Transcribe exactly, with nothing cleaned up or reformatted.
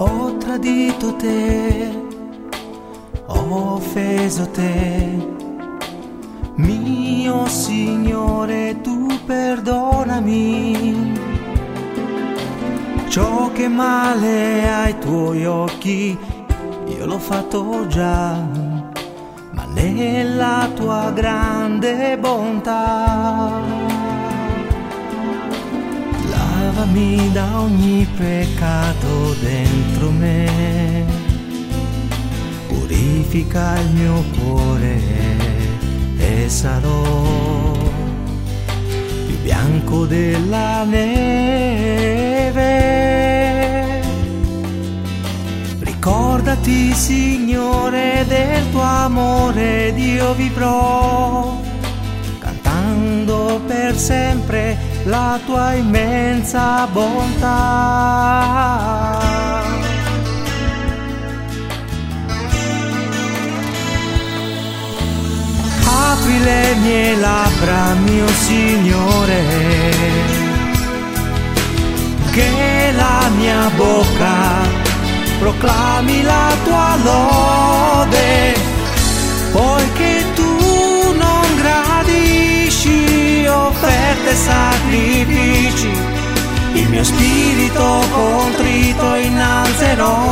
Ho tradito te, ho offeso te, mio Signore, tu perdonami. Ciò che male ai tuoi occhi io l'ho fatto già, ma nella tua grande bontà lavami da ogni peccato dentro me, purifica il mio cuore e sarò più bianco della neve. Ricordati, Signore, del tuo amore ed io vivrò cantando per sempre la tua immensa bontà. Apri le mie labbra, mio Signore, che la mia bocca proclami la tua lode, poiché tu non gradisci offerte e sacrifici, il mio spirito contrito innalzerò